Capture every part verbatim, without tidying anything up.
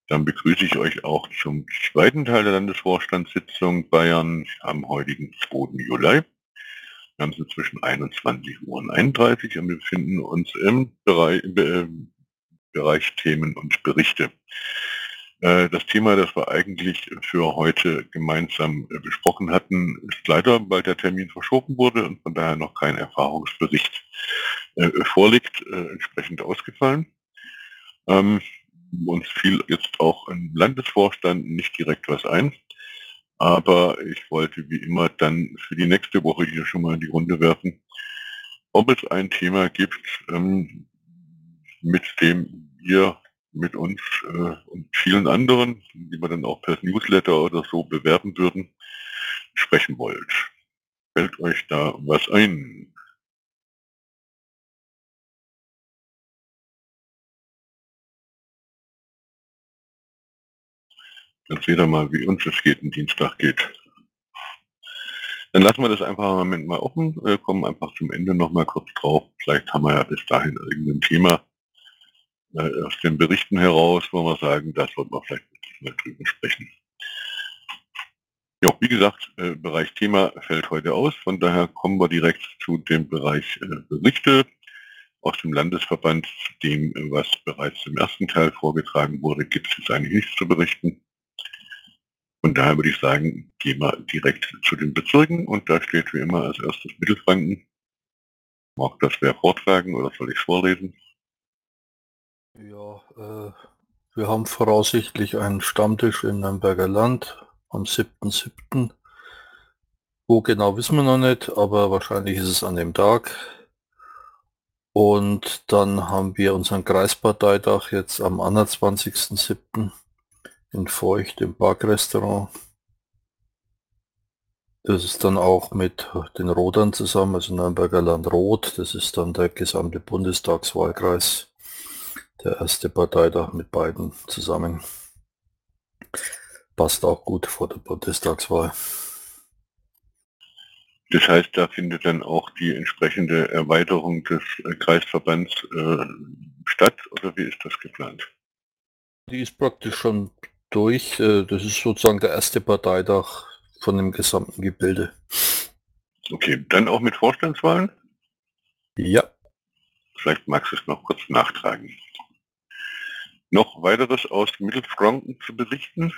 Dann begrüße ich euch auch zum zweiten Teil der Landesvorstandssitzung Bayern am heutigen zweiten Juli. Wir haben es inzwischen einundzwanzig Uhr einunddreißig und wir befinden uns im Bereich, äh, Bereich Themen und Berichte. Äh, das Thema, das wir eigentlich für heute gemeinsam äh, besprochen hatten, ist leider, weil der Termin verschoben wurde und von daher noch kein Erfahrungsbericht äh, vorliegt, äh, entsprechend ausgefallen. Ähm, uns fiel jetzt auch im Landesvorstand nicht direkt was ein, aber ich wollte wie immer dann für die nächste Woche hier schon mal in die Runde werfen, ob es ein Thema gibt, ähm, mit dem ihr mit uns äh, und vielen anderen, die wir dann auch per Newsletter oder so bewerben würden, sprechen wollt. Fällt euch da was ein? Dann seht ihr mal, wie uns es jeden Dienstag geht. Dann lassen wir das einfach im Moment mal offen, äh, kommen einfach zum Ende noch mal kurz drauf. Vielleicht haben wir ja bis dahin irgendein Thema äh, aus den Berichten heraus, wo wir sagen, das sollten wir vielleicht mal drüber sprechen. Ja, wie gesagt, äh, Bereich Thema fällt heute aus, von daher kommen wir direkt zu dem Bereich äh, Berichte aus dem Landesverband. Zu dem, was bereits im ersten Teil vorgetragen wurde, gibt es jetzt eigentlich nichts zu berichten. Von daher würde ich sagen, gehen wir direkt zu den Bezirken und da steht wie immer als erstes Mittelfranken. Mag das wer vortragen oder soll ich es vorlesen? Ja, äh, wir haben voraussichtlich einen Stammtisch im Nürnberger Land am siebten siebten Wo genau wissen wir noch nicht, aber wahrscheinlich ist es an dem Tag. Und dann haben wir unseren Kreisparteitag jetzt am einundzwanzigsten siebten in Feucht im Parkrestaurant. Das ist dann auch mit den Rotern zusammen, also Nürnberger Land Rot. Das ist dann der gesamte Bundestagswahlkreis. Der erste Parteitag mit beiden zusammen. Passt auch gut vor der Bundestagswahl. Das heißt, da findet dann auch die entsprechende Erweiterung des äh, Kreisverbands äh, statt oder wie ist das geplant? Die ist praktisch schon durch. äh, Das ist sozusagen der erste Parteitag von dem gesamten Gebilde. Okay, dann auch mit Vorstandswahlen? Ja. Vielleicht magst du es noch kurz nachtragen. Noch weiteres aus Mittelfranken zu berichten?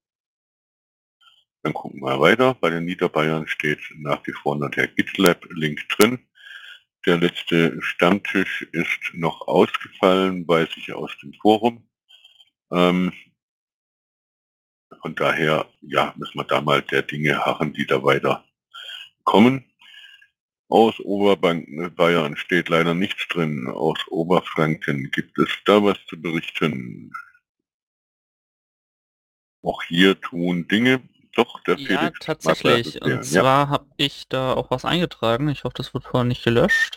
Dann gucken wir weiter. Bei den Niederbayern steht nach wie vor noch der GitLab-Link drin. Der letzte Stammtisch ist noch ausgefallen, weiß ich aus dem Forum. Ähm, von daher, ja, müssen wir da mal der Dinge harren, die da weiter kommen. Aus Oberbayern steht leider nichts drin. Aus Oberfranken gibt es da was zu berichten. Auch hier tun Dinge. Doch, der Ja, Felix mag was tatsächlich. Und erzählen. Ja. zwar habe ich da auch was eingetragen. Ich hoffe, das wird vorher nicht gelöscht.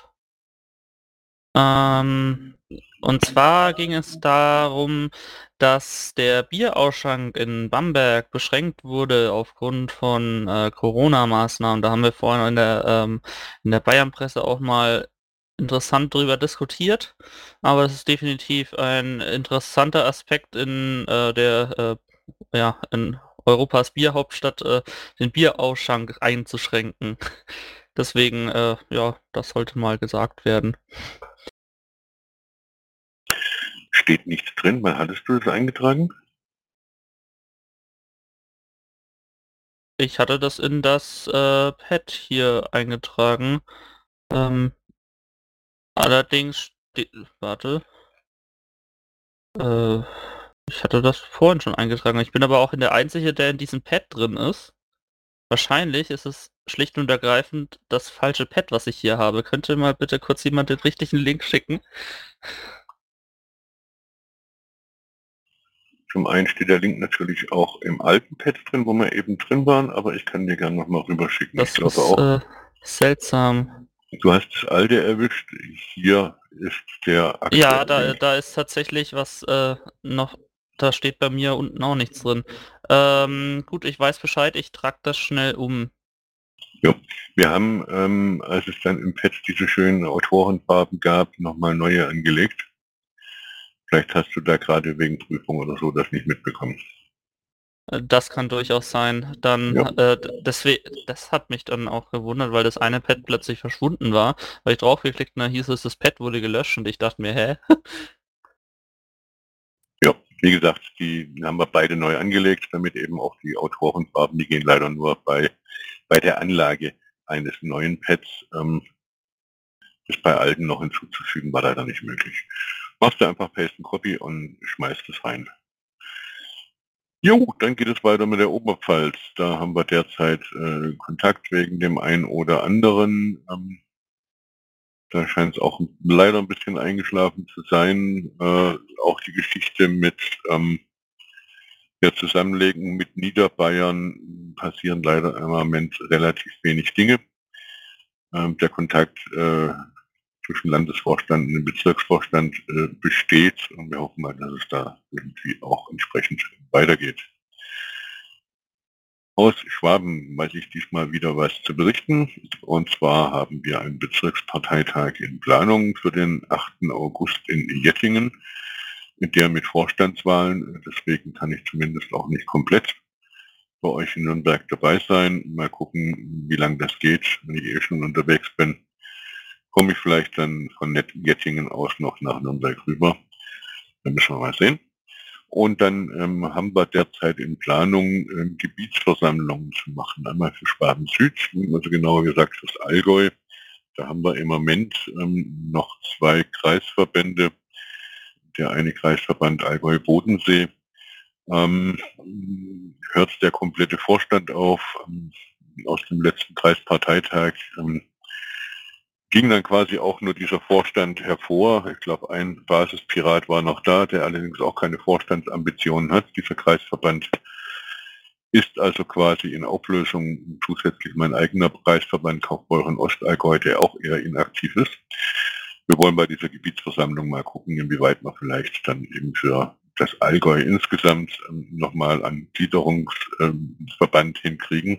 Ähm, und zwar ging es darum, dass der Bierausschank in Bamberg beschränkt wurde aufgrund von äh, Corona-Maßnahmen. Da haben wir vorhin in der, ähm, in der Bayern-Presse auch mal interessant drüber diskutiert. Aber das ist definitiv ein interessanter Aspekt in äh, der, äh, ja, in Europas Bierhauptstadt, äh, den Bierausschank einzuschränken. Deswegen, äh, ja, das sollte mal gesagt werden. Steht nichts drin. Wann hattest du das eingetragen? Ich hatte das in das äh, Pad hier eingetragen. Ähm, allerdings, ste- warte, äh, ich hatte das vorhin schon eingetragen. Ich bin aber auch in der Einzige, der in diesem Pad drin ist. Wahrscheinlich ist es schlicht und ergreifend das falsche Pad, was ich hier habe. Könnte mal bitte kurz jemand den richtigen Link schicken? Zum einen steht der Link natürlich auch im alten Pad drin, wo wir eben drin waren, aber ich kann dir gerne nochmal rüberschicken. Ich Das glaube ist auch, äh, seltsam. du hast das alte erwischt. Hier ist der Ja, aktuelle da, Link. da ist tatsächlich was äh, noch, da steht bei mir unten auch nichts drin. Ähm, gut, ich weiß Bescheid, ich trage das schnell um. Ja. Wir haben, ähm, als es dann im Pad diese schönen Autorenfarben gab, nochmal neue angelegt. Vielleicht hast du da gerade wegen Prüfung oder so das nicht mitbekommen. Äh, Das kann durchaus sein. Dann, Ja. äh, deswegen, das hat mich dann auch gewundert, weil das eine Pad plötzlich verschwunden war. Weil ich draufgeklickt und dann hieß es, das Pad wurde gelöscht und ich dachte mir, hä? Ja, wie gesagt, die haben wir beide neu angelegt, damit eben auch die Autorenfarben, die gehen leider nur bei, bei der Anlage eines neuen Pads. Ähm, das bei alten noch hinzuzufügen, war leider nicht möglich. Machst du einfach Paste and Copy und schmeißt es rein. Jo, dann geht es weiter mit der Oberpfalz. Da haben wir derzeit äh, Kontakt wegen dem einen oder anderen. Ähm, da scheint es auch leider ein bisschen eingeschlafen zu sein. Äh, auch die Geschichte mit ähm, der Zusammenlegung mit Niederbayern passieren leider im Moment relativ wenig Dinge. Ähm, der Kontakt äh, zwischen Landesvorstand und dem Bezirksvorstand äh, besteht und wir hoffen mal, dass es da irgendwie auch entsprechend weitergeht. Aus Schwaben weiß ich diesmal wieder was zu berichten. Und zwar haben wir einen Bezirksparteitag in Planung für den achten August in Jettingen, mit der mit Vorstandswahlen. Deswegen kann ich zumindest auch nicht komplett bei euch in Nürnberg dabei sein. Mal gucken, wie lange das geht. Wenn ich eh schon unterwegs bin, komme ich vielleicht dann von Jettingen aus noch nach Nürnberg rüber. Dann müssen wir mal sehen. Und dann ähm, haben wir derzeit in Planung, ähm, Gebietsversammlungen zu machen. Einmal für Schwaben Süd, also genauer gesagt fürs Allgäu. Da haben wir im Moment ähm, noch zwei Kreisverbände. Der eine Kreisverband Allgäu-Bodensee ähm, hört der komplette Vorstand auf. Ähm, aus dem letzten Kreisparteitag ähm, ging dann quasi auch nur dieser Vorstand hervor. Ich glaube, ein Basispirat war noch da, der allerdings auch keine Vorstandsambitionen hat. Dieser Kreisverband ist also quasi in Auflösung, zusätzlich mein eigener Kreisverband Kaufbeuren Ostallgäu, der auch eher inaktiv ist. Wir wollen bei dieser Gebietsversammlung mal gucken, inwieweit wir vielleicht dann eben für das Allgäu insgesamt ähm, nochmal einen Gliederungsverband ähm, hinkriegen.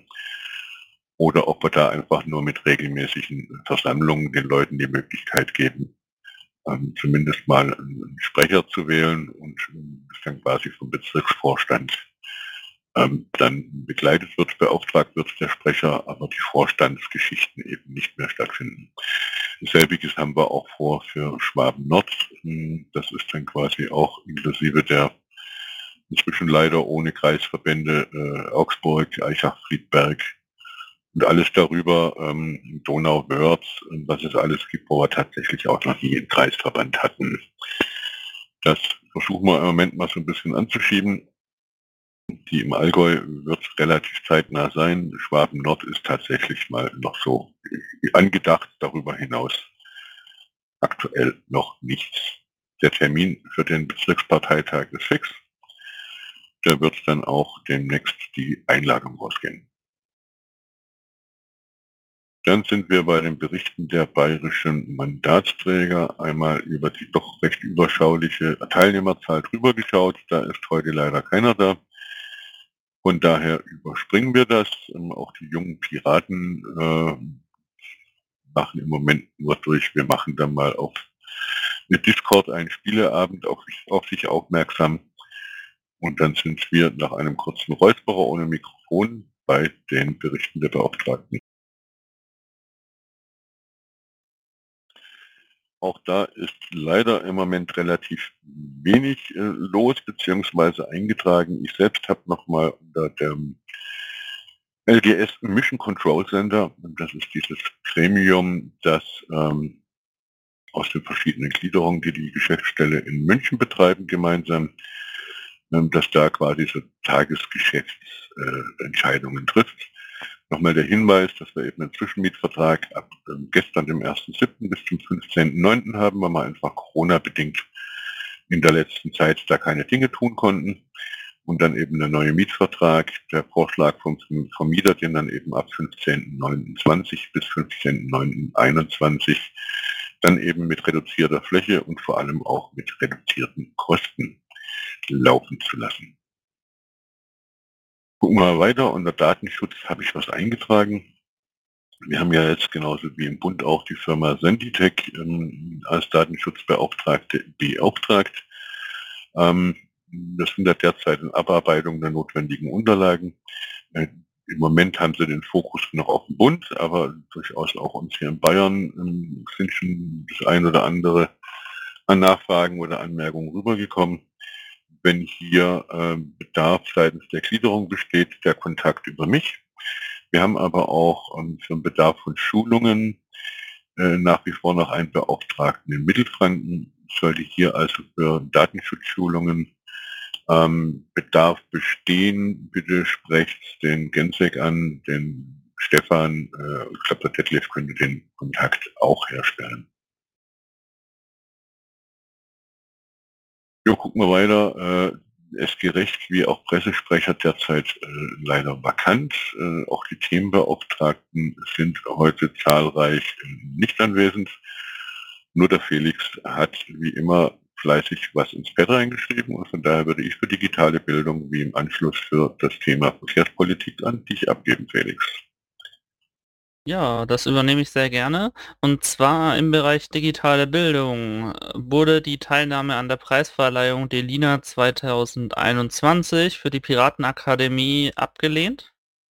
Oder ob wir da einfach nur mit regelmäßigen Versammlungen den Leuten die Möglichkeit geben, ähm, zumindest mal einen Sprecher zu wählen und ähm, dann quasi vom Bezirksvorstand ähm, dann begleitet wird, beauftragt wird der Sprecher, aber die Vorstandsgeschichten eben nicht mehr stattfinden. Selbiges haben wir auch vor für Schwaben Nord. Das ist dann quasi auch inklusive der inzwischen leider ohne Kreisverbände äh, Augsburg, Eichach, Friedberg, und alles darüber, ähm, Donau-Wörth, was es alles gibt, wo wir tatsächlich auch noch nie einen Kreisverband hatten. Das versuchen wir im Moment mal so ein bisschen anzuschieben. Die im Allgäu wird relativ zeitnah sein. Schwaben-Nord ist tatsächlich mal noch so angedacht, darüber hinaus aktuell noch nichts. Der Termin für den Bezirksparteitag ist fix. Da wird dann auch demnächst die Einladung rausgehen. Dann sind wir bei den Berichten der bayerischen Mandatsträger einmal über die doch recht überschauliche Teilnehmerzahl drüber geschaut. Da ist heute leider keiner da. Von daher überspringen wir das. Auch die jungen Piraten äh, machen im Moment nur durch. Wir machen dann mal auf mit Discord einen Spieleabend auf, auf sich aufmerksam. Und dann sind wir nach einem kurzen Räusperer ohne Mikrofon bei den Berichten der Beauftragten. Auch da ist leider im Moment relativ wenig äh, los bzw. eingetragen. Ich selbst habe nochmal unter dem L G S Mission Control Center, das ist dieses Gremium, das ähm, aus den verschiedenen Gliederungen, die die Geschäftsstelle in München betreiben, gemeinsam, ähm, dass da quasi so Tagesgeschäftsentscheidungen äh, trifft. Nochmal der Hinweis, dass wir eben einen Zwischenmietvertrag ab ähm, gestern, dem ersten siebten bis zum fünfzehnten neunten haben, weil wir einfach Corona-bedingt in der letzten Zeit da keine Dinge tun konnten. Und dann eben der neue Mietvertrag, der Vorschlag vom Vermieter, den dann eben ab fünfzehnten neunten zwanzig bis fünfzehnten neunten einundzwanzig dann eben mit reduzierter Fläche und vor allem auch mit reduzierten Kosten laufen zu lassen. Gucken wir mal weiter. Unter Datenschutz habe ich was eingetragen. Wir haben ja jetzt genauso wie im Bund auch die Firma Senditech ähm, als Datenschutzbeauftragte beauftragt. Ähm, wir sind da derzeit in Abarbeitung der notwendigen Unterlagen. Äh, Im Moment haben sie den Fokus noch auf den Bund, aber durchaus auch uns hier in Bayern ähm, sind schon das ein oder andere an Nachfragen oder Anmerkungen rübergekommen. Wenn hier äh, Bedarf seitens der Gliederung besteht, der Kontakt über mich. Wir haben aber auch ähm, für den Bedarf von Schulungen äh, nach wie vor noch einen Beauftragten in Mittelfranken. Sollte hier also für Datenschutzschulungen ähm, Bedarf bestehen, bitte sprecht den Gensek an, den Stefan, äh, ich glaube, der Detlef könnte den Kontakt auch herstellen. Jo, gucken wir weiter. Äh, S G-Recht wie auch Pressesprecher derzeit äh, leider vakant. Äh, auch die Themenbeauftragten sind heute zahlreich äh, nicht anwesend. Nur der Felix hat wie immer fleißig was ins Pad reingeschrieben und von daher würde ich für digitale Bildung wie im Anschluss für das Thema Verkehrspolitik an dich abgeben, Felix. Ja, das übernehme ich sehr gerne. Und zwar im Bereich digitale Bildung äh, wurde die Teilnahme an der Preisverleihung DELINA zweitausendeinundzwanzig für die Piratenakademie abgelehnt.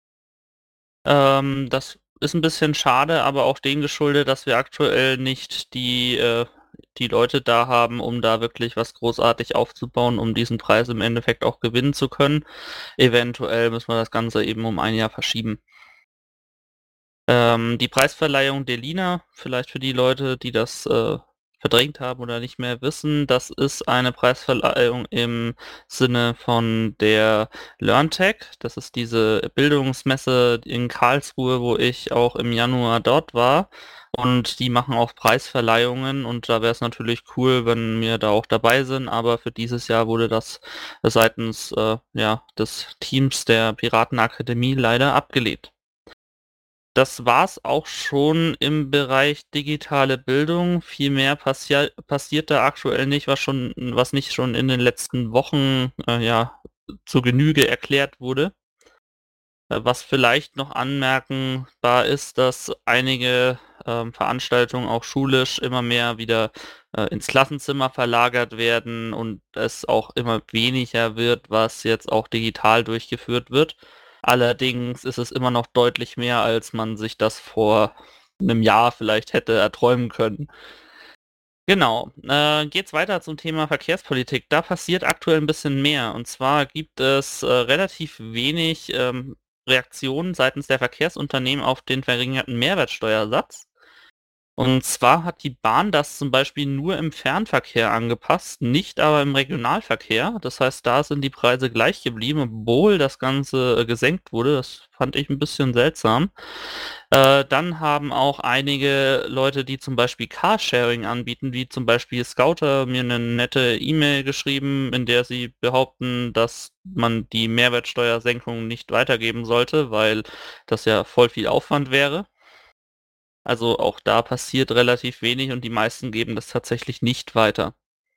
Ähm, das ist ein bisschen schade, aber auch dem geschuldet, dass wir aktuell nicht die, äh, die Leute da haben, um da wirklich was großartig aufzubauen, um diesen Preis im Endeffekt auch gewinnen zu können. Eventuell müssen wir das Ganze eben um ein Jahr verschieben. Ähm, die Preisverleihung DELINA, vielleicht für die Leute, die das äh, verdrängt haben oder nicht mehr wissen, das ist eine Preisverleihung im Sinne von der LearnTech. Das ist diese Bildungsmesse in Karlsruhe, wo ich auch im Januar dort war. Und die machen auch Preisverleihungen und da wäre es natürlich cool, wenn wir da auch dabei sind, aber für dieses Jahr wurde das seitens äh, ja, des Teams der Piratenakademie leider abgelehnt. Das war's auch schon im Bereich digitale Bildung. Viel mehr passi passiert da aktuell nicht, was schon, was nicht schon in den letzten Wochen äh, ja zur Genüge erklärt wurde. Äh, was vielleicht noch anmerkenbar ist, dass einige ähm, Veranstaltungen auch schulisch immer mehr wieder äh, ins Klassenzimmer verlagert werden und es auch immer weniger wird, was jetzt auch digital durchgeführt wird. Allerdings ist es immer noch deutlich mehr, als man sich das vor einem Jahr vielleicht hätte erträumen können. Genau, äh, geht's weiter zum Thema Verkehrspolitik. Da passiert aktuell ein bisschen mehr. Und zwar gibt es äh, relativ wenig ähm, Reaktionen seitens der Verkehrsunternehmen auf den verringerten Mehrwertsteuersatz. Und zwar hat die Bahn das zum Beispiel nur im Fernverkehr angepasst, nicht aber im Regionalverkehr. Das heißt, da sind die Preise gleich geblieben, obwohl das Ganze äh, gesenkt wurde. Das fand ich ein bisschen seltsam. Äh, dann haben auch einige Leute, die zum Beispiel Carsharing anbieten, wie zum Beispiel Scouter, mir eine nette E-Mail geschrieben, in der sie behaupten, dass man die Mehrwertsteuersenkung nicht weitergeben sollte, weil das ja voll viel Aufwand wäre. Also auch da passiert relativ wenig und die meisten geben das tatsächlich nicht weiter.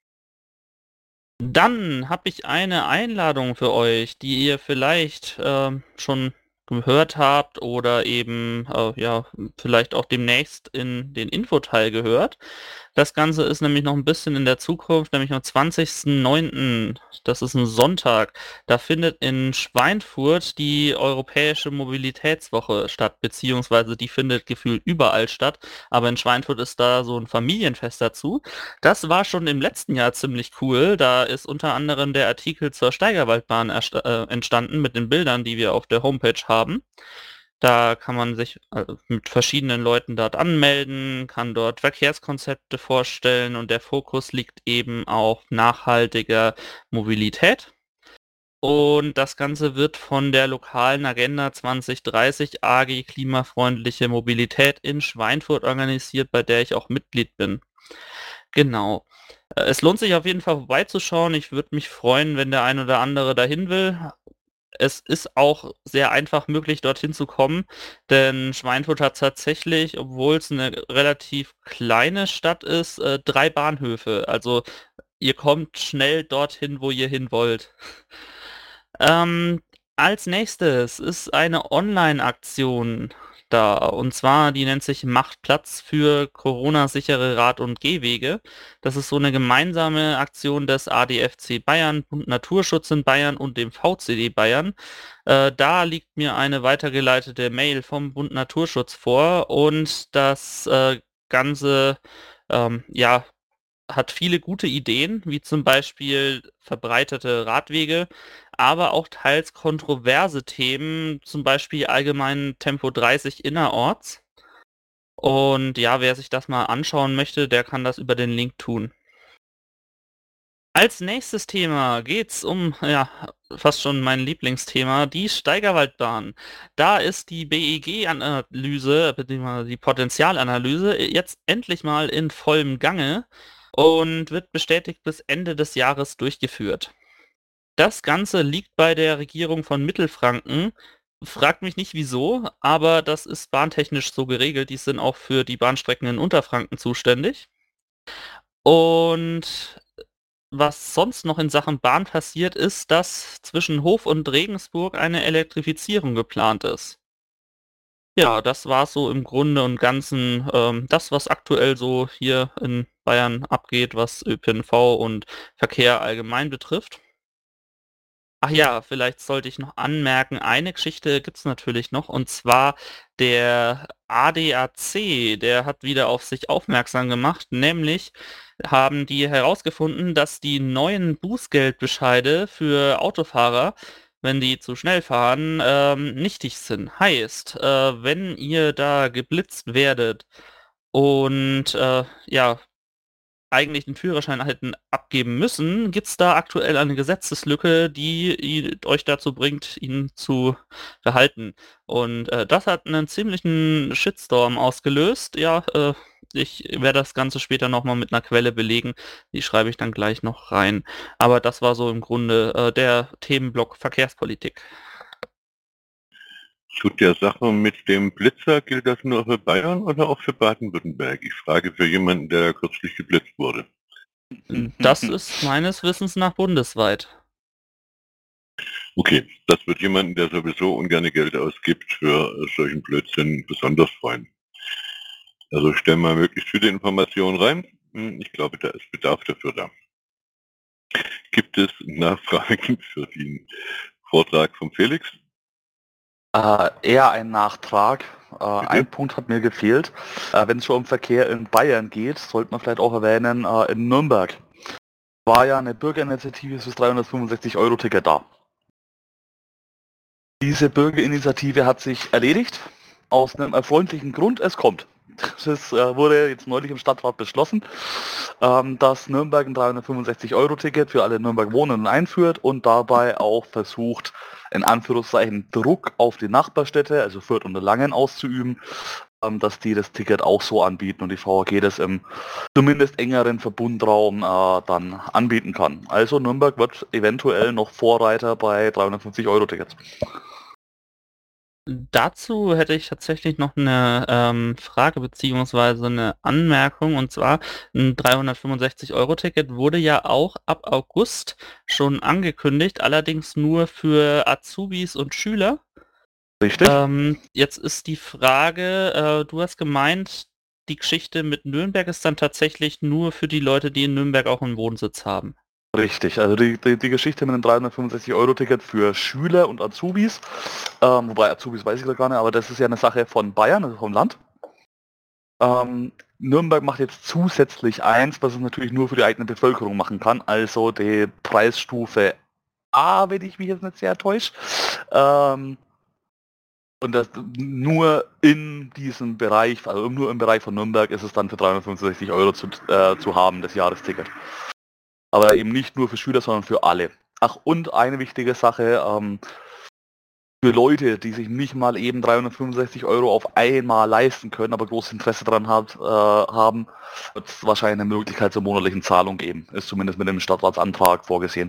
Dann habe ich eine Einladung für euch, die ihr vielleicht ähm, schon gehört habt oder eben äh, ja vielleicht auch demnächst in den Infoteil gehört. Das Ganze ist nämlich noch ein bisschen in der Zukunft, nämlich am zwanzigsten neunten Das ist ein Sonntag. Da findet in Schweinfurt die Europäische Mobilitätswoche statt, beziehungsweise die findet gefühlt überall statt, aber in Schweinfurt ist da so ein Familienfest dazu. Das war schon im letzten Jahr ziemlich cool. Da ist unter anderem der Artikel zur Steigerwaldbahn ersta- äh, entstanden mit den Bildern, die wir auf der Homepage haben. Da kann man sich äh, mit verschiedenen Leuten dort anmelden, kann dort Verkehrskonzepte vorstellen und der Fokus liegt eben auf nachhaltiger Mobilität. Und das Ganze wird von der lokalen Agenda zwanzig dreißig A G Klimafreundliche Mobilität in Schweinfurt organisiert, bei der ich auch Mitglied bin. Genau. Äh, Es lohnt sich auf jeden Fall vorbeizuschauen. Ich würde mich freuen, wenn der ein oder andere dahin will. Es ist auch sehr einfach möglich, dorthin zu kommen, denn Schweinfurt hat tatsächlich, obwohl es eine relativ kleine Stadt ist, äh, drei Bahnhöfe. Also ihr kommt schnell dorthin, wo ihr hin wollt. Ähm, als nächstes ist eine Online-Aktion. da. Und zwar, die nennt sich Macht Platz für Corona-sichere Rad- und Gehwege. Das ist so eine gemeinsame Aktion des A D F C Bayern, Bund Naturschutz in Bayern und dem V C D Bayern. Äh, da liegt mir eine weitergeleitete Mail vom Bund Naturschutz vor und das äh, Ganze, ähm, ja, hat viele gute Ideen, wie zum Beispiel verbreiterte Radwege, aber auch teils kontroverse Themen, zum Beispiel allgemein Tempo dreißig innerorts. Und ja, wer sich das mal anschauen möchte, der kann das über den Link tun. Als nächstes Thema geht's um, ja, fast schon mein Lieblingsthema, die Steigerwaldbahn. Da ist die B E G-Analyse, beziehungsweise die Potenzialanalyse, jetzt endlich mal in vollem Gange und wird bestätigt bis Ende des Jahres durchgeführt. Das Ganze liegt bei der Regierung von Mittelfranken. Fragt mich nicht wieso, aber das ist bahntechnisch so geregelt. Die sind auch für die Bahnstrecken in Unterfranken zuständig. Und was sonst noch in Sachen Bahn passiert, ist, dass zwischen Hof und Regensburg eine Elektrifizierung geplant ist. Ja, das war so im Grunde und Ganzen ähm, das, was aktuell so hier in Bayern abgeht, was Ö P N V und Verkehr allgemein betrifft. Ach ja, vielleicht sollte ich noch anmerken, eine Geschichte gibt's natürlich noch, und zwar der A D A C, der hat wieder auf sich aufmerksam gemacht, nämlich haben die herausgefunden, dass die neuen Bußgeldbescheide für Autofahrer, wenn die zu schnell fahren, ähm, nichtig sind. Heißt, äh, wenn ihr da geblitzt werdet und äh, ja, eigentlich den Führerschein hätten abgeben müssen, gibt es da aktuell eine Gesetzeslücke, die i- euch dazu bringt, ihn zu behalten. Und äh, das hat einen ziemlichen Shitstorm ausgelöst. Ja, äh, ich werde das Ganze später nochmal mit einer Quelle belegen. Die schreibe ich dann gleich noch rein. Aber das war so im Grunde äh, der Themenblock Verkehrspolitik. Zu der Sache mit dem Blitzer, gilt das nur für Bayern oder auch für Baden-Württemberg? Ich frage für jemanden, der kürzlich geblitzt wurde. Das ist meines Wissens nach bundesweit. Okay, das wird jemanden, der sowieso ungern Geld ausgibt, für solchen Blödsinn besonders freuen. Also stellen wir möglichst viele Informationen rein. Ich glaube, da ist Bedarf dafür da. Gibt es Nachfragen für den Vortrag von Felix? Äh, eher ein Nachtrag. Äh, ein Punkt hat mir gefehlt. Äh, wenn es schon um Verkehr in Bayern geht, sollte man vielleicht auch erwähnen, äh, in Nürnberg war ja eine Bürgerinitiative fürs dreihundertfünfundsechzig Euro Ticket da. Diese Bürgerinitiative hat sich erledigt, aus einem erfreulichen Grund, es kommt. Das äh, wurde jetzt neulich im Stadtrat beschlossen, ähm, dass Nürnberg ein dreihundertfünfundsechzig Euro Ticket für alle Nürnberg Wohnenden einführt und dabei auch versucht, in Anführungszeichen Druck auf die Nachbarstädte, also Fürth und Langen, auszuüben, ähm, dass die das Ticket auch so anbieten und die V A G das im zumindest engeren Verbundraum äh, dann anbieten kann. Also Nürnberg wird eventuell noch Vorreiter bei dreihundertfünfzig Euro Tickets. Dazu hätte ich tatsächlich noch eine ähm, Frage beziehungsweise eine Anmerkung, und zwar ein dreihundertfünfundsechzig Euro Ticket wurde ja auch ab August schon angekündigt, allerdings nur für Azubis und Schüler. Richtig? Ähm, jetzt ist die Frage, äh, du hast gemeint, die Geschichte mit Nürnberg ist dann tatsächlich nur für die Leute, die in Nürnberg auch einen Wohnsitz haben. Richtig, also die, die, die Geschichte mit dem dreihundertfünfundsechzig Euro Ticket für Schüler und Azubis, ähm, wobei Azubis weiß ich gar nicht, aber das ist ja eine Sache von Bayern, also vom Land. Ähm, Nürnberg macht jetzt zusätzlich eins, was es natürlich nur für die eigene Bevölkerung machen kann, also die Preisstufe A, wenn ich mich jetzt nicht sehr täusche. Ähm, und das nur in diesem Bereich, also nur im Bereich von Nürnberg ist es dann für dreihundertfünfundsechzig Euro zu, äh, zu haben, das Jahresticket. Aber eben nicht nur für Schüler, sondern für alle. Ach, und eine wichtige Sache, ähm, für Leute, die sich nicht mal eben dreihundertfünfundsechzig Euro auf einmal leisten können, aber großes Interesse daran hat, äh, haben, wird es wahrscheinlich eine Möglichkeit zur monatlichen Zahlung geben. Ist zumindest mit dem Stadtratsantrag vorgesehen.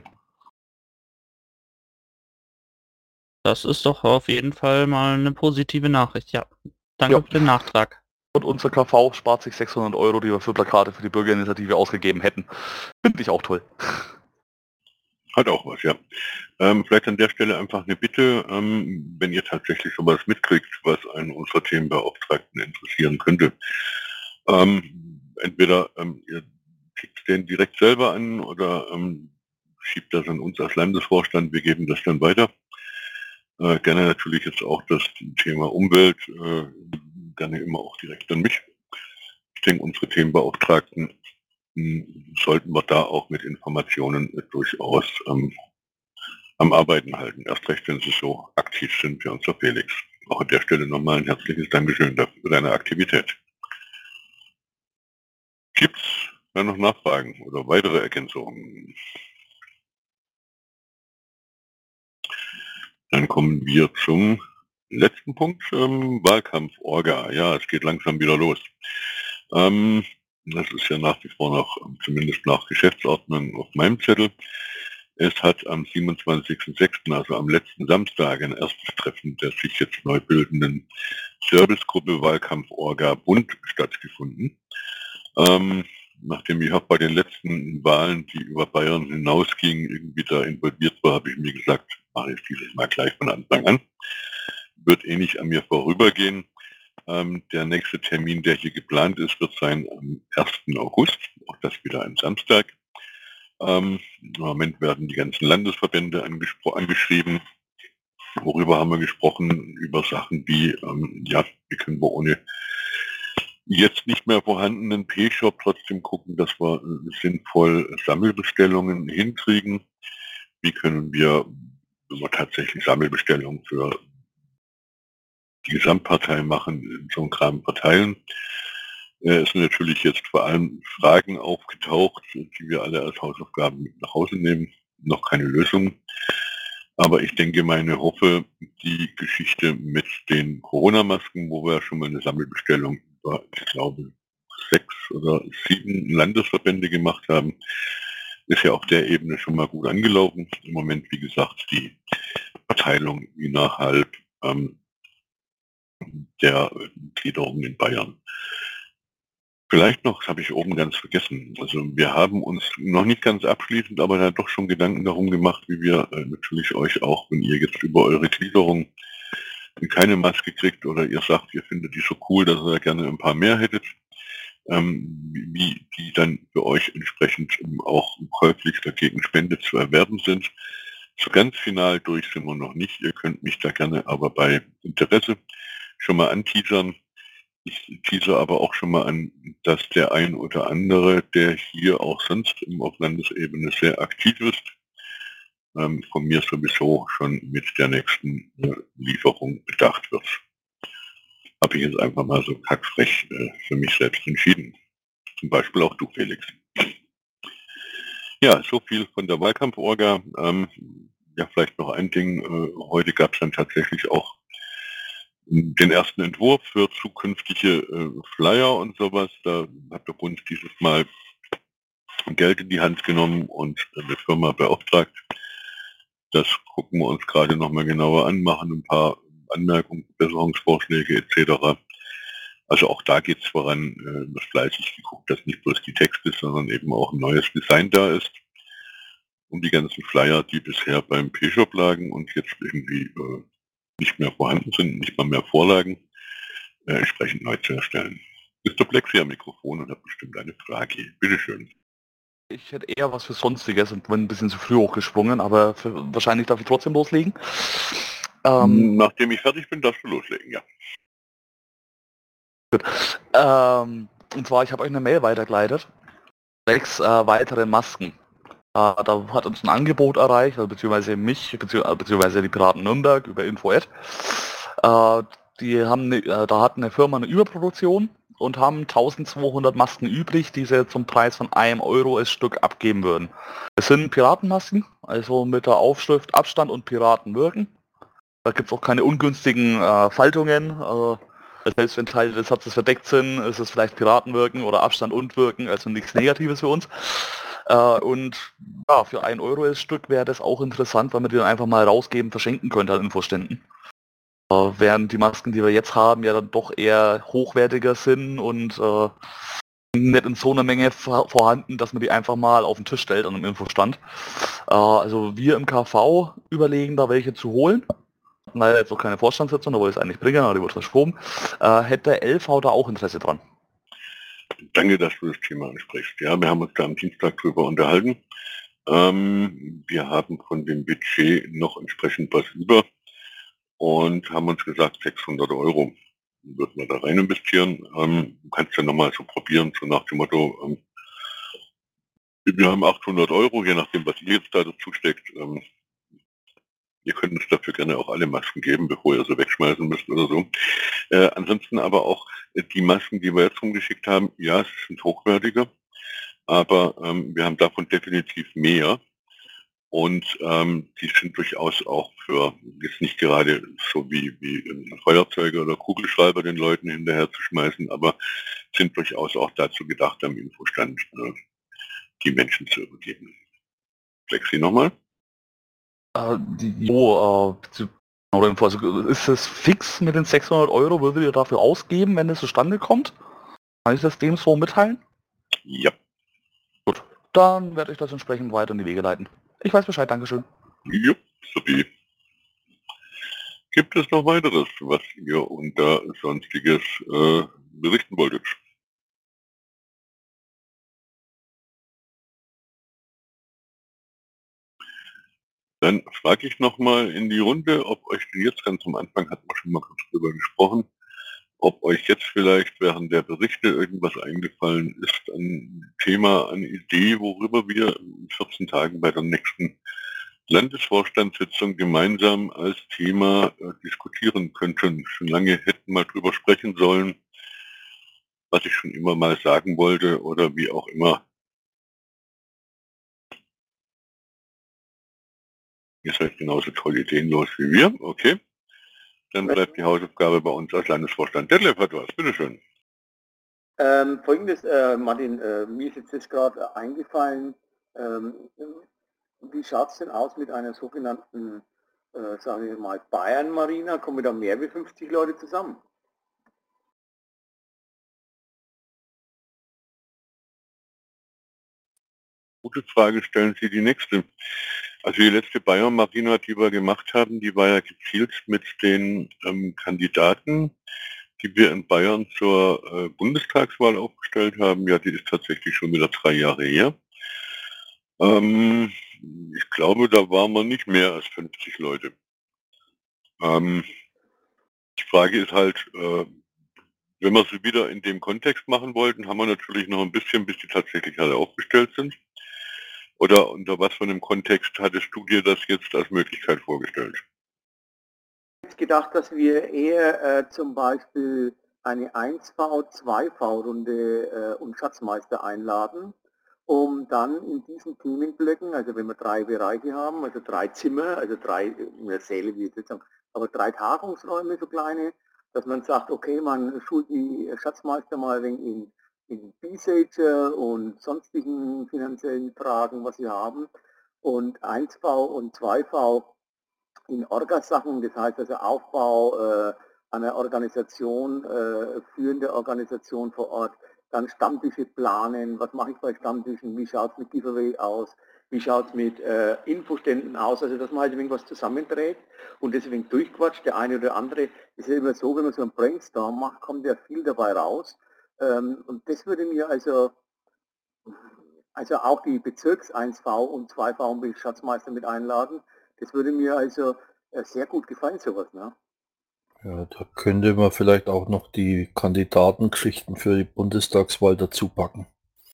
Das ist doch auf jeden Fall mal eine positive Nachricht, ja. Danke Ja. für den Nachtrag. Und unser K V spart sich sechshundert Euro, die wir für Plakate für die Bürgerinitiative ausgegeben hätten. Finde ich auch toll. Hat auch was, ja. Ähm, vielleicht an der Stelle einfach eine Bitte, ähm, wenn ihr tatsächlich sowas mitkriegt, was einen unserer Themenbeauftragten interessieren könnte. Ähm, entweder ähm, ihr schickt den direkt selber an oder ähm, schiebt das an uns als Landesvorstand, wir geben das dann weiter. Äh, gerne natürlich jetzt auch das Thema Umwelt, äh, gerne immer auch direkt an mich. Ich denke, unsere Themenbeauftragten mh, sollten wir da auch mit Informationen äh, durchaus ähm, am Arbeiten halten. Erst recht, wenn sie so aktiv sind wie unser Felix. Auch an der Stelle nochmal ein herzliches Dankeschön dafür für deine Aktivität. Gibt es da noch Nachfragen oder weitere Ergänzungen? Dann kommen wir zum letzten Punkt, ähm, Wahlkampf-Orga. Ja, es geht langsam wieder los. Ähm, das ist ja nach wie vor noch, zumindest nach Geschäftsordnung, auf meinem Zettel. Es hat am siebenundzwanzigsten sechsten, also am letzten Samstag, ein erstes Treffen der sich jetzt neu bildenden Servicegruppe Wahlkampf-Orga Bund stattgefunden. Ähm, nachdem ich auch bei den letzten Wahlen, die über Bayern hinausgingen, irgendwie da involviert war, habe ich mir gesagt, mache ich dieses Mal gleich von Anfang an. Wird eh nicht an mir vorübergehen. Ähm, der nächste Termin, der hier geplant ist, wird sein am ersten August, auch das wieder ein Samstag. Ähm, Im Moment werden die ganzen Landesverbände angeschrieben. Worüber haben wir gesprochen? Über Sachen wie, ähm, ja, wie können wir ohne jetzt nicht mehr vorhandenen P-Shop trotzdem gucken, dass wir äh, sinnvoll Sammelbestellungen hinkriegen. Wie können wir, wenn wir tatsächlich Sammelbestellungen für die Gesamtpartei machen, so einen Kram verteilen. Äh, es sind natürlich jetzt vor allem Fragen aufgetaucht, die wir alle als Hausaufgaben mit nach Hause nehmen. Noch keine Lösung. Aber ich denke, meine hoffe, die Geschichte mit den Corona-Masken, wo wir schon mal eine Sammelbestellung über, ich glaube, sechs oder sieben Landesverbände gemacht haben, ist ja auf der Ebene schon mal gut angelaufen. Im Moment, wie gesagt, die Verteilung innerhalb ähm, der Gliederung in Bayern. Vielleicht noch, das habe ich oben ganz vergessen, also wir haben uns noch nicht ganz abschließend, aber da doch schon Gedanken darum gemacht, wie wir äh, natürlich euch auch, wenn ihr jetzt über eure Gliederung keine Maske kriegt oder ihr sagt, ihr findet die so cool, dass ihr gerne ein paar mehr hättet, ähm, wie die dann für euch entsprechend ähm, auch käuflich dagegen Spende zu erwerben sind. So ganz final durch sind wir noch nicht. Ihr könnt mich da gerne aber bei Interesse schon mal anteasern. Ich tease aber auch schon mal an, dass der ein oder andere, der hier auch sonst auf Landesebene sehr aktiv ist, ähm, von mir sowieso schon mit der nächsten äh, Lieferung bedacht wird. Habe ich jetzt einfach mal so kackfrech äh, für mich selbst entschieden. Zum Beispiel auch du, Felix. Ja, so viel von der Wahlkampforga. Ähm, ja, vielleicht noch ein Ding. Äh, heute gab es dann tatsächlich auch den ersten Entwurf für zukünftige äh, Flyer und sowas. Da hat der Bund dieses Mal Geld in die Hand genommen und eine Firma beauftragt. Das gucken wir uns gerade nochmal genauer an, machen ein paar Anmerkungen, Verbesserungsvorschläge et cetera. Also auch da geht es voran, äh, wird fleißig geguckt, dass nicht bloß die Texte, sondern eben auch ein neues Design da ist, um die ganzen Flyer, die bisher beim P-Shop lagen und jetzt irgendwie äh, nicht mehr vorhanden sind, nicht mal mehr Vorlagen, äh, entsprechend neu zu erstellen. Mister Plexi am Mikrofon und hat bestimmt eine Frage. Bitteschön. Ich hätte eher was für Sonstiges und bin ein bisschen zu früh hochgesprungen, aber für, wahrscheinlich darf ich trotzdem loslegen. Ähm, Nachdem ich fertig bin, darfst du loslegen, ja. Gut. Ähm, und zwar, ich habe euch eine Mail weitergeleitet. Sechs äh, weitere Masken. Äh, da hat uns ein Angebot erreicht, also beziehungsweise mich, beziehungsweise, beziehungsweise die Piraten Nürnberg über Info-Ad. Äh, die haben, ne, äh, da hat eine Firma eine Überproduktion und haben eintausendzweihundert Masken übrig, die sie zum Preis von einem Euro als Stück abgeben würden. Es sind Piratenmasken, also mit der Aufschrift Abstand und Piraten wirken. Da gibt es auch keine ungünstigen äh, Faltungen. Also, selbst wenn Teile des Satzes verdeckt sind, ist es vielleicht Piratenwirken oder Abstand und Wirken, also nichts Negatives für uns. Äh, und ja, für ein Euro das Stück wäre das auch interessant, weil man die dann einfach mal rausgeben, verschenken könnte an Infoständen. Äh, während die Masken, die wir jetzt haben, ja dann doch eher hochwertiger sind und äh, nicht in so einer Menge vor- vorhanden, dass man die einfach mal auf den Tisch stellt an einem Infostand. Äh, also wir im K V überlegen, da welche zu holen. Leider jetzt noch keine Vorstandssitzung, da wollte ich es eigentlich bringen, aber die wurde verschoben. Äh, hätte L V da auch Interesse dran? Danke, dass du das Thema ansprichst. Ja, wir haben uns da am Dienstag drüber unterhalten. Ähm, wir haben von dem Budget noch entsprechend was über und haben uns gesagt, sechshundert Euro würden wir da rein investieren. Ähm, du kannst ja nochmal so probieren, so nach dem Motto, ähm, wir haben achthundert Euro, je nachdem, was ihr jetzt da dazu steckt. Ähm, ihr könnt uns dafür gerne auch alle Masken geben, bevor ihr sie wegschmeißen müsst oder so. Äh, ansonsten aber auch äh, die Masken, die wir jetzt rumgeschickt haben, ja, es sind hochwertige, aber ähm, wir haben davon definitiv mehr. Und ähm, die sind durchaus auch für, jetzt nicht gerade so wie, wie ähm, Feuerzeuge oder Kugelschreiber den Leuten hinterher zu schmeißen, aber sind durchaus auch dazu gedacht, am Infostand äh, die Menschen zu übergeben. Flexi nochmal. Äh, die, oh, äh, oder also ist es fix mit den sechshundert Euro, würdet ihr dafür ausgeben, wenn es zustande kommt? Kann ich das dem so mitteilen? Ja. Gut, dann werde ich das entsprechend weiter in die Wege leiten. Ich weiß Bescheid, Dankeschön. Jupp, sowie. Gibt es noch weiteres, was ihr unter Sonstiges äh, berichten wolltet? Dann frage ich nochmal in die Runde, ob euch denn jetzt ganz am Anfang, hatten wir schon mal kurz drüber gesprochen, ob euch jetzt vielleicht während der Berichte irgendwas eingefallen ist an Thema, an Idee, worüber wir in vierzehn Tagen bei der nächsten Landesvorstandssitzung gemeinsam als Thema äh, diskutieren könnten. Schon lange hätten wir drüber sprechen sollen, was ich schon immer mal sagen wollte oder wie auch immer. Ihr seid genauso toll ideenlos wie wir, okay. Dann bleibt die Hausaufgabe bei uns als Landesvorstand. Detlef hat was, bitteschön. Ähm, Folgendes, äh, Martin, äh, mir ist jetzt das gerade eingefallen, ähm, wie schaut es denn aus mit einer sogenannten, äh, sagen wir mal, Bayern-Marina? Kommen da mehr wie fünfzig Leute zusammen? Gute Frage, stellen Sie die nächste. Also die letzte Bayern-Marina, die wir gemacht haben, die war ja gezielt mit den ähm, Kandidaten, die wir in Bayern zur äh, Bundestagswahl aufgestellt haben. Ja, die ist tatsächlich schon wieder drei Jahre her. Ähm, ich glaube, da waren wir nicht mehr als fünfzig Leute. Ähm, die Frage ist halt, äh, wenn wir sie wieder in dem Kontext machen wollten, haben wir natürlich noch ein bisschen, bis die tatsächlich alle aufgestellt sind. Oder unter was für einem Kontext hattest du dir das jetzt als Möglichkeit vorgestellt? Ich hätte gedacht, dass wir eher äh, zum Beispiel eine eins V, zwei V-Runde äh, und Schatzmeister einladen, um dann in diesen Themenblöcken, also wenn wir drei Bereiche haben, also drei Zimmer, also drei äh, Säle, wie ich jetzt sagen, aber drei Tagungsräume, so kleine, dass man sagt, okay, man schult die Schatzmeister mal wegen in, in B-Sager und sonstigen finanziellen Fragen, was sie haben, und eins V und zwei V in Orgasachen, das heißt also Aufbau äh, einer Organisation, äh, führende Organisation vor Ort, dann Stammtische planen, was mache ich bei Stammtischen, wie schaut es mit Giveaway aus, wie schaut es mit äh, Infoständen aus, also dass man halt irgendwas zusammenträgt und deswegen durchquatscht, der eine oder andere, ist ja immer so, wenn man so einen Brainstorm macht, kommt ja viel dabei raus ähm, und das würde mir also, also auch die Bezirks eins V und zwei V und Schatzmeister mit einladen, das würde mir also äh, sehr gut gefallen, sowas, ne? Ja, da könnte man vielleicht auch noch die Kandidatengeschichten für die Bundestagswahl dazu packen.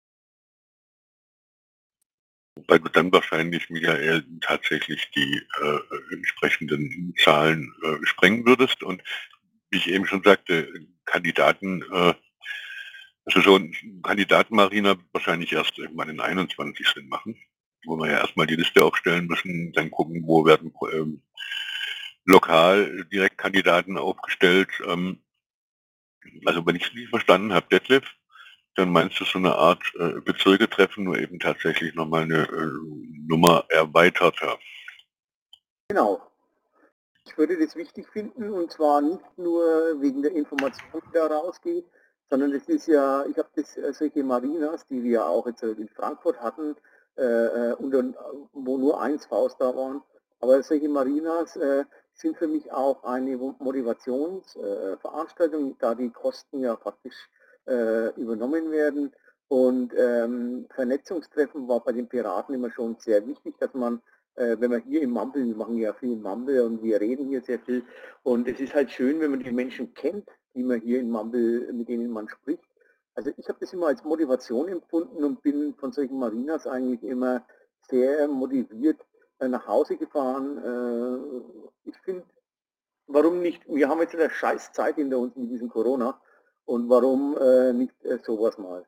Weil du dann wahrscheinlich, Michael, tatsächlich die äh, entsprechenden Zahlen äh, sprengen würdest. Und wie ich eben schon sagte, Kandidaten, äh, also so ein Kandidatenmarina wahrscheinlich erst irgendwann in einundzwanzig Sinn machen, wo wir ja erstmal die Liste aufstellen müssen, dann gucken, wo werden ähm, lokal Direktkandidaten aufgestellt. Ähm, also wenn ich es nicht verstanden habe, Detlef, dann meinst du so eine Art äh, Bezirke treffen, nur eben tatsächlich nochmal eine äh, Nummer erweiterter. Genau. Ich würde das wichtig finden und zwar nicht nur wegen der Information, die da rausgeht, sondern es ist ja, ich habe das äh, solche Marinas, die wir auch jetzt in Frankfurt hatten, äh, und, und wo nur eins Faust da waren, aber solche Marinas äh, sind für mich auch eine Motivationsveranstaltung, äh, da die Kosten ja praktisch äh, übernommen werden. Und ähm, Vernetzungstreffen war bei den Piraten immer schon sehr wichtig, dass man, äh, wenn man hier im Mumble, wir machen ja viel Mumble und wir reden hier sehr viel, und es ist halt schön, wenn man die Menschen kennt, die man hier in Mumble, mit denen man spricht. Also ich habe das immer als Motivation empfunden und bin von solchen Marinas eigentlich immer sehr motiviert äh, nach Hause gefahren. Äh, ich finde, warum nicht, wir haben jetzt eine scheiß Zeit hinter uns mit diesem Corona, und warum äh, nicht äh, sowas mal?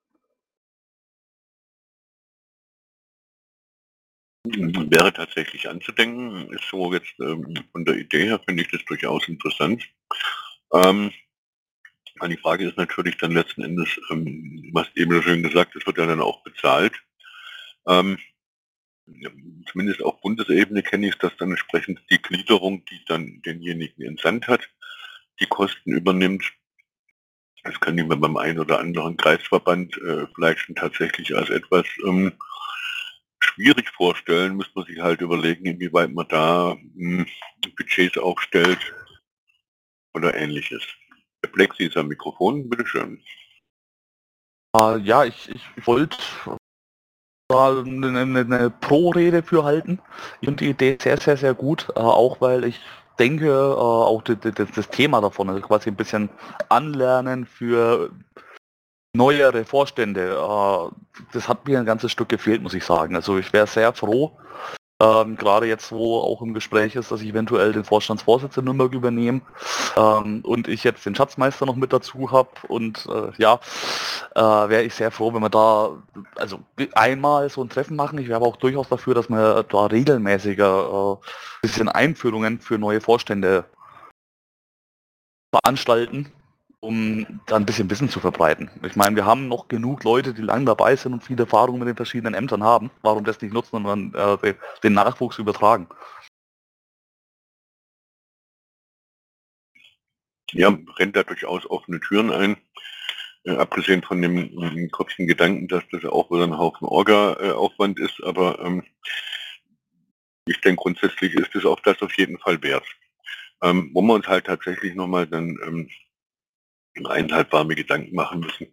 Wäre tatsächlich anzudenken, ist so jetzt ähm, von der Idee her, finde ich das durchaus interessant. Ähm, die Frage ist natürlich dann letzten Endes, ähm, was eben schön gesagt, es wird ja dann auch bezahlt. Ähm, ja, zumindest auf Bundesebene kenne ich, dass dann entsprechend die Gliederung, die dann denjenigen entsandt hat, die Kosten übernimmt. Das kann ich mir beim einen oder anderen Kreisverband äh, vielleicht schon tatsächlich als etwas ähm, schwierig vorstellen. Muss man sich halt überlegen, inwieweit man da mh, Budgets aufstellt oder ähnliches. Der Plexi ist am Mikrofon, bitteschön. Äh, ja, ich, ich wollte da eine, eine, eine Pro-Rede für halten. Ich finde die Idee sehr, sehr, sehr gut, äh, auch weil ich denke, äh, auch die, die, das Thema davon, also quasi ein bisschen anlernen für neuere Vorstände, äh, das hat mir ein ganzes Stück gefehlt, muss ich sagen. Also ich wäre sehr froh, ähm, gerade jetzt, wo auch im Gespräch ist, dass ich eventuell den Vorstandsvorsitz in Nürnberg übernehme ähm, und ich jetzt den Schatzmeister noch mit dazu habe und äh, ja, äh, wäre ich sehr froh, wenn wir da also einmal so ein Treffen machen. Ich wäre aber auch durchaus dafür, dass wir da regelmäßiger äh, bisschen Einführungen für neue Vorstände veranstalten, um da ein bisschen Wissen zu verbreiten. Ich meine, wir haben noch genug Leute, die lang dabei sind und viel Erfahrung mit den verschiedenen Ämtern haben. Warum das nicht nutzen und dann äh, den Nachwuchs übertragen? Ja, rennt da durchaus offene Türen ein. Äh, abgesehen von dem äh, kurzen Gedanken, dass das auch wieder ein Haufen Orga-Aufwand äh, ist, aber ähm, ich denke, grundsätzlich ist es auch das auf jeden Fall wert. Ähm, wo wir uns halt tatsächlich nochmal dann ähm, eineinhalb warme Gedanken machen müssen,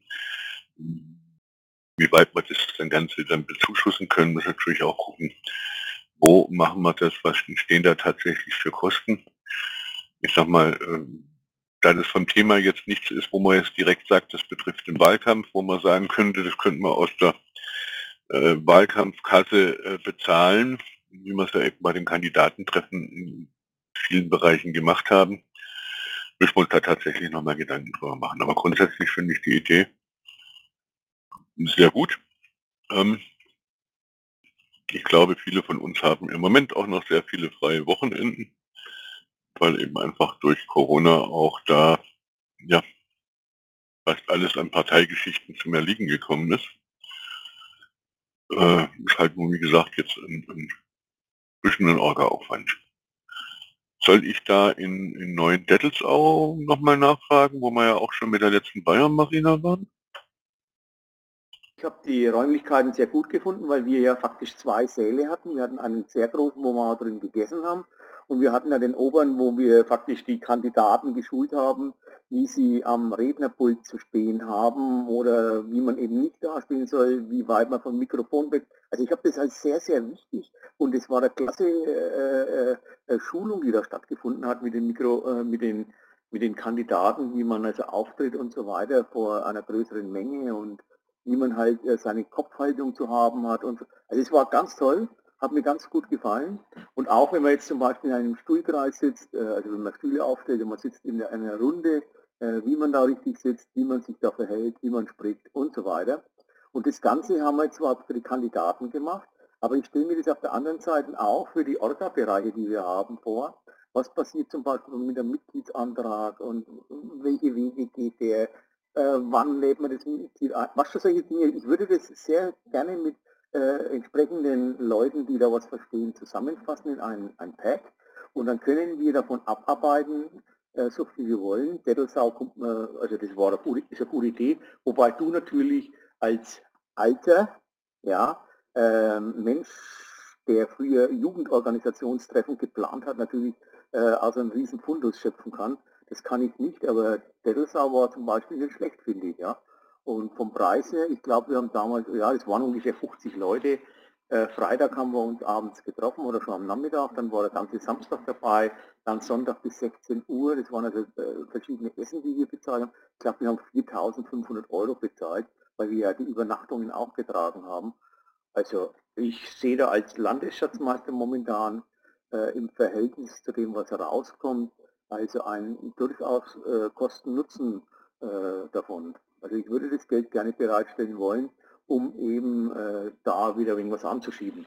wie weit wir das dann Ganze dann bezuschussen können, müssen wir natürlich auch gucken, wo machen wir das, was entstehen da tatsächlich für Kosten. Ich sag mal, ähm, da das vom Thema jetzt nichts ist, wo man jetzt direkt sagt, das betrifft den Wahlkampf, wo man sagen könnte, das könnten wir aus der äh, Wahlkampfkasse äh, bezahlen, wie wir es ja eben bei den Kandidatentreffen in vielen Bereichen gemacht haben, müssen wir uns da tatsächlich nochmal Gedanken drüber machen. Aber grundsätzlich finde ich die Idee sehr gut. Ähm, ich glaube, viele von uns haben im Moment auch noch sehr viele freie Wochenenden, weil eben einfach durch Corona auch da ja fast alles an Parteigeschichten zum Erliegen gekommen ist. Äh, ist halt nur, wie gesagt, jetzt ein, ein bisschen ein Orga-Aufwand. Soll ich da in, in neuen Dettelsau nochmal nachfragen, wo wir ja auch schon mit der letzten Bayern-Marina waren? Ich habe die Räumlichkeiten sehr gut gefunden, weil wir ja faktisch zwei Säle hatten. Wir hatten einen sehr großen, wo wir drin gegessen haben, und wir hatten ja den oberen, wo wir faktisch die Kandidaten geschult haben, wie sie am Rednerpult zu stehen haben oder wie man eben nicht da stehen soll, wie weit man vom Mikrofon weg. Also ich habe das als sehr, sehr wichtig, und es war eine klasse äh, äh, Schulung, die da stattgefunden hat mit den Mikro, äh, mit den mit den Kandidaten, wie man also auftritt und so weiter vor einer größeren Menge und wie man halt äh, seine Kopfhaltung zu haben hat. Und so. Also es war ganz toll, hat mir ganz gut gefallen. Und auch wenn man jetzt zum Beispiel in einem Stuhlkreis sitzt, äh, also wenn man Stühle aufstellt und man sitzt in der, einer Runde, äh, wie man da richtig sitzt, wie man sich da verhält, wie man spricht und so weiter. Und das Ganze haben wir zwar für die Kandidaten gemacht, aber ich stelle mir das auf der anderen Seite auch für die Orga-Bereiche, die wir haben, vor. Was passiert zum Beispiel mit dem Mitgliedsantrag und welche Wege geht der? Äh, wann lädt man das Mitglied ein? Was für solche Dinge? Ich würde das sehr gerne mit äh, entsprechenden Leuten, die da was verstehen, zusammenfassen in ein, ein Pack, und dann können wir davon abarbeiten, äh, so viel wir wollen. Dettelsau kommt man, also das war eine gute, ist eine gute Idee, wobei du natürlich als alter, ja, ähm, Mensch, der früher Jugendorganisationstreffen geplant hat, natürlich äh, aus einem riesen Fundus schöpfen kann. Das kann ich nicht, aber Dettelsau war zum Beispiel nicht schlecht, finde ich, ja. Und vom Preis her, ich glaube, wir haben damals, ja, es waren ungefähr fünfzig Leute. Äh, Freitag haben wir uns abends getroffen oder schon am Nachmittag, dann war der ganze Samstag dabei, dann Sonntag bis sechzehn Uhr, das waren also äh, verschiedene Essen, die wir bezahlt haben. Ich glaube, wir haben viertausendfünfhundert Euro bezahlt, weil wir ja die Übernachtungen auch getragen haben. Also ich sehe da als Landesschatzmeister momentan äh, im Verhältnis zu dem, was rauskommt, also ein durchaus äh, Kosten-Nutzen äh, davon. Also ich würde das Geld gerne bereitstellen wollen, um eben äh, da wieder irgendwas anzuschieben.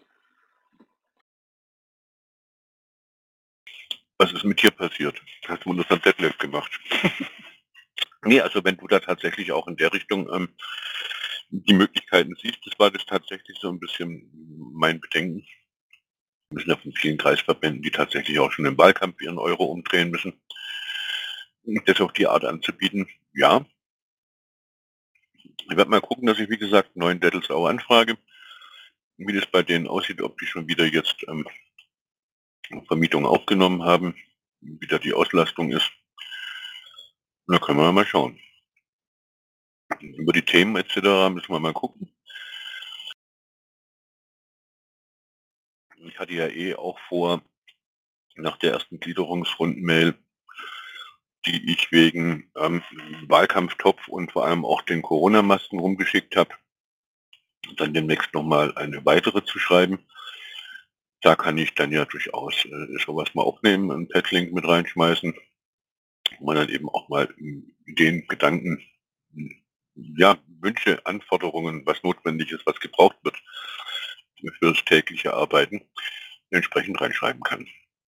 Was ist mit dir passiert? Hast du das am Detlef gemacht? Nee, also wenn du da tatsächlich auch in der Richtung ähm, die Möglichkeiten siehst, das war das tatsächlich so ein bisschen mein Bedenken. Wir sind ja von vielen Kreisverbänden, die tatsächlich auch schon im Wahlkampf ihren Euro umdrehen müssen. Das auf die Art anzubieten, ja. Ich werde mal gucken, dass ich, wie gesagt, neuen Dettelsau anfrage, wie das bei denen aussieht, ob die schon wieder jetzt ähm, Vermietung aufgenommen haben, wie da die Auslastung ist. Und da können wir mal schauen. Über die Themen et cetera müssen wir mal gucken. Ich hatte ja eh auch vor, nach der ersten Gliederungsrundenmail, die ich wegen ähm, Wahlkampftopf und vor allem auch den Corona-Masken rumgeschickt habe, dann demnächst nochmal eine weitere zu schreiben. Da kann ich dann ja durchaus äh, sowas mal aufnehmen, einen Padlink mit reinschmeißen, wo man dann eben auch mal Ideen, Gedanken, ja, Wünsche, Anforderungen, was notwendig ist, was gebraucht wird für das tägliche Arbeiten, entsprechend reinschreiben kann.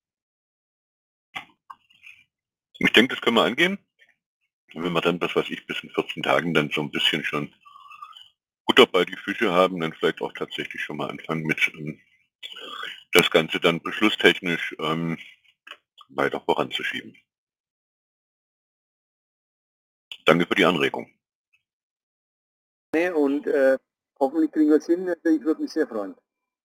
Ich denke, das können wir angehen. Und wenn wir dann, was weiß ich, bis in vierzehn Tagen dann so ein bisschen schon Butter bei die Fische haben, dann vielleicht auch tatsächlich schon mal anfangen mit ähm, das Ganze dann beschlusstechnisch ähm, weiter voranzuschieben. Danke für die Anregung. Und äh, hoffentlich kriegen wir es hin, ich würde mich sehr freuen.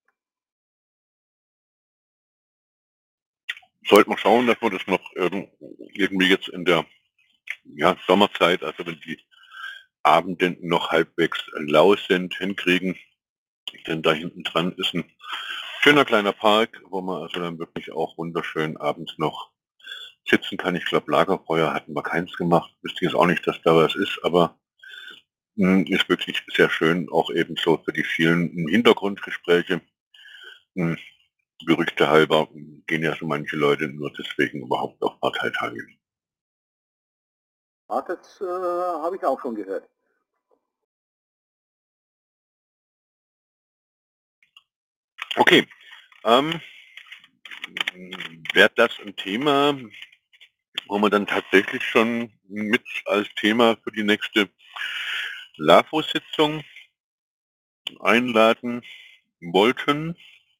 Sollten wir schauen, dass wir das noch ähm, irgendwie jetzt in der ja, Sommerzeit, also wenn die Abende noch halbwegs lau sind, hinkriegen. Denn da hinten dran ist ein schöner kleiner Park, wo man also dann wirklich auch wunderschön abends noch sitzen kann. Ich glaube, Lagerfeuer hatten wir keins gemacht. Wüsste jetzt auch nicht, dass da was ist, aber mh, ist wirklich sehr schön, auch eben so für die vielen Hintergrundgespräche. Mh, Gerüchte halber gehen ja so manche Leute nur deswegen überhaupt auf Parteitage. Ja, das äh, habe ich auch schon gehört. Okay, ähm, wäre das ein Thema, wo wir dann tatsächlich schon mit als Thema für die nächste LAFO-Sitzung einladen wollten?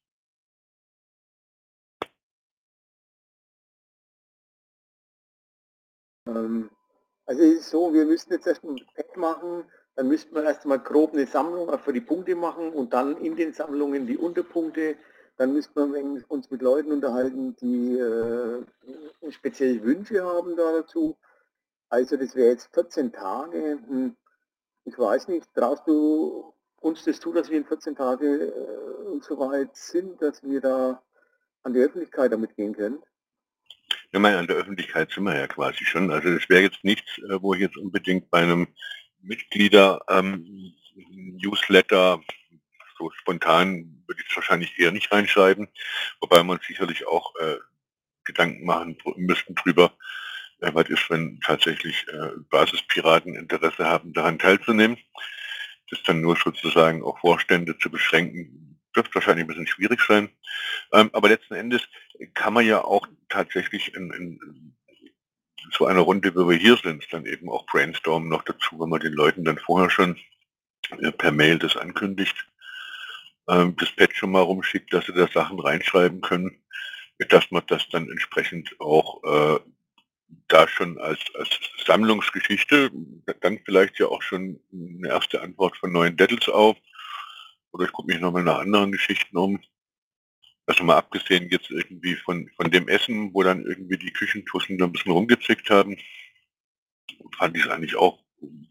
Ähm, also es ist so, wir müssten jetzt erst ein Pad machen, dann müssten wir erst mal grob eine Sammlung für die Punkte machen und dann in den Sammlungen die Unterpunkte. Dann müssten wir uns mit Leuten unterhalten, die äh, spezielle Wünsche haben da dazu. Also das wäre jetzt vierzehn Tage. Hm, ich weiß nicht, traust du uns das zu, dass wir in vierzehn Tage äh, so weit sind, dass wir da an die Öffentlichkeit damit gehen können? Ich meine, an der Öffentlichkeit sind wir ja quasi schon. Also das wäre jetzt nichts, wo ich jetzt unbedingt bei einem Mitglieder-Newsletter ähm, so spontan würde ich es wahrscheinlich eher nicht reinschreiben, wobei man sicherlich auch äh, Gedanken machen müssten drüber, äh, was ist, wenn tatsächlich äh, Basispiraten Interesse haben, daran teilzunehmen. Das dann nur sozusagen auf Vorstände zu beschränken, dürfte wahrscheinlich ein bisschen schwierig sein. Ähm, aber letzten Endes kann man ja auch tatsächlich in, in so einer Runde, wie wir hier sind, dann eben auch brainstormen noch dazu, wenn man den Leuten dann vorher schon äh, per Mail das ankündigt, ähm, das Pad schon mal rumschickt, dass sie da Sachen reinschreiben können, dass man das dann entsprechend auch äh, da schon als, als Sammlungsgeschichte, dann vielleicht ja auch schon eine erste Antwort von neuen Dettels auf. Oder ich gucke mich nochmal nach anderen Geschichten um. Also mal abgesehen jetzt irgendwie von, von dem Essen, wo dann irgendwie die Küchentussen da ein bisschen rumgezickt haben, fand ich es eigentlich auch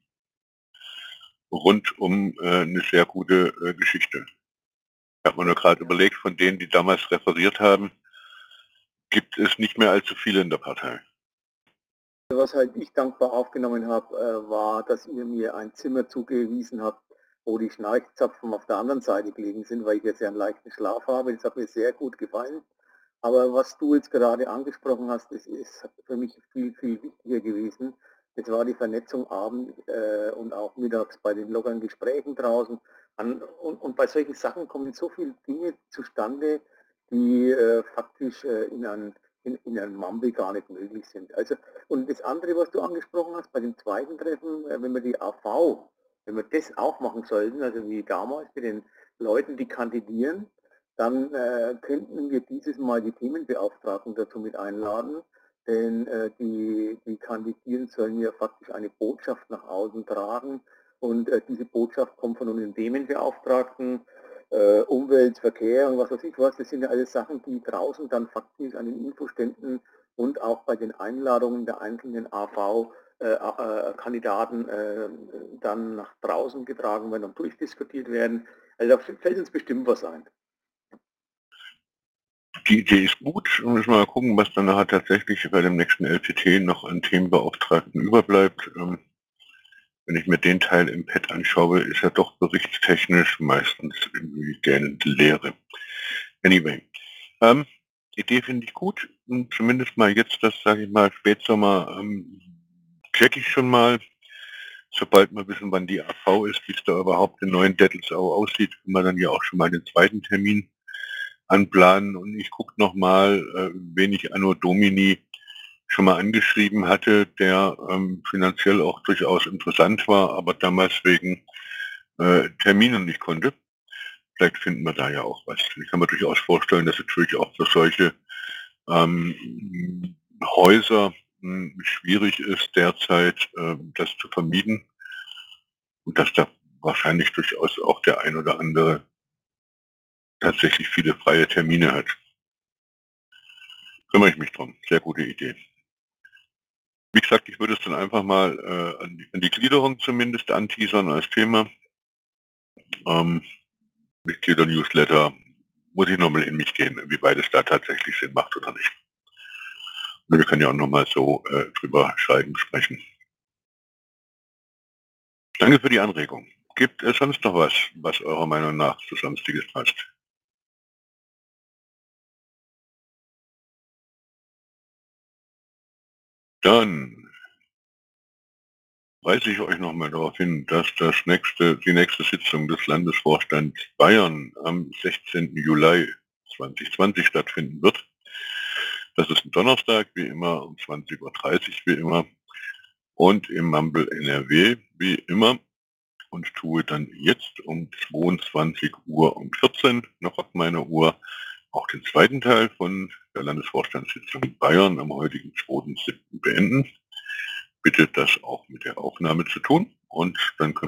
rundum äh, eine sehr gute äh, Geschichte. Ich habe mir nur gerade überlegt, von denen, die damals referiert haben, gibt es nicht mehr allzu viele in der Partei. Was halt ich dankbar aufgenommen habe, äh, war, dass ihr mir ein Zimmer zugewiesen habt, wo die Schnarchzapfen auf der anderen Seite gelegen sind, weil ich jetzt ja einen leichten Schlaf habe. Das hat mir sehr gut gefallen. Aber was du jetzt gerade angesprochen hast, das ist für mich viel, viel wichtiger gewesen. Das war die Vernetzung abends äh, und auch mittags bei den lockeren Gesprächen draußen. An, und, und bei solchen Sachen kommen so viele Dinge zustande, die äh, faktisch äh, in einem in, in einem Mambi gar nicht möglich sind. Also, und das andere, was du angesprochen hast, bei dem zweiten Treffen, äh, wenn wir die A V, wenn wir das auch machen sollten, also wie damals mit den Leuten, die kandidieren, dann äh, könnten wir dieses Mal die Themenbeauftragten dazu mit einladen, denn äh, die, die Kandidieren sollen ja faktisch eine Botschaft nach außen tragen und äh, diese Botschaft kommt von unseren Themenbeauftragten, äh, Umwelt, Verkehr und was weiß ich was. Das sind ja alles Sachen, die draußen dann faktisch an den Infoständen und auch bei den Einladungen der einzelnen A V-Kandidaten äh, äh, dann nach draußen getragen werden und durchdiskutiert werden. Also da fällt uns bestimmt was ein. Die Idee ist gut. Wir müssen mal gucken, was dann nachher tatsächlich bei dem nächsten L P T noch an Themenbeauftragten überbleibt. Ähm, wenn ich mir den Teil im Pad anschaue, ist er doch berichtstechnisch meistens irgendwie gähnend Leere. Anyway, ähm, die Idee finde ich gut. Und zumindest mal jetzt, das sage ich mal, Spätsommer, ähm, check ich schon mal. Sobald wir wissen, wann die A V ist, wie es da überhaupt in neuen Dettelsau aussieht, können wir dann ja auch schon mal den zweiten Termin anplanen. Und ich gucke nochmal, äh, wen ich Anno Domini schon mal angeschrieben hatte, der ähm, finanziell auch durchaus interessant war, aber damals wegen äh, Terminen nicht konnte. Vielleicht finden wir da ja auch was. Ich kann mir durchaus vorstellen, dass es natürlich auch für solche ähm, Häuser mh, schwierig ist, derzeit äh, das zu vermieten und dass da wahrscheinlich durchaus auch der ein oder andere tatsächlich viele freie Termine hat. Kümmere ich mich drum. Sehr gute Idee. Wie gesagt, ich würde es dann einfach mal äh, an, die, an die Gliederung zumindest anteasern als Thema. Ähm, Mitglieder-Newsletter, muss ich nochmal in mich gehen, wie weit es da tatsächlich Sinn macht oder nicht. Und wir können ja auch nochmal so äh, drüber schreiben, sprechen. Danke für die Anregung. Gibt es sonst noch was, was eurer Meinung nach zu Sonstiges passt? Dann weise ich euch nochmal darauf hin, dass das nächste, die nächste Sitzung des Landesvorstands Bayern am sechzehnten Juli zweitausendzwanzig stattfinden wird. Das ist ein Donnerstag, wie immer, um zwanzig Uhr dreißig, wie immer. Und im Mumble N R W, wie immer. Und tue dann jetzt um zweiundzwanzig Uhr und vierzehn noch auf meiner Uhr auch den zweiten Teil von der Landesvorstandssitzung Bayern am heutigen zweiten siebten beenden. Bitte das auch mit der Aufnahme zu tun und dann können